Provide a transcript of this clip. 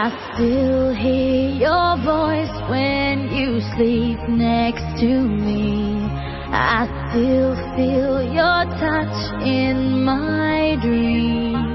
I still hear your voice when you sleep next to me. I still feel your touch in my dreams.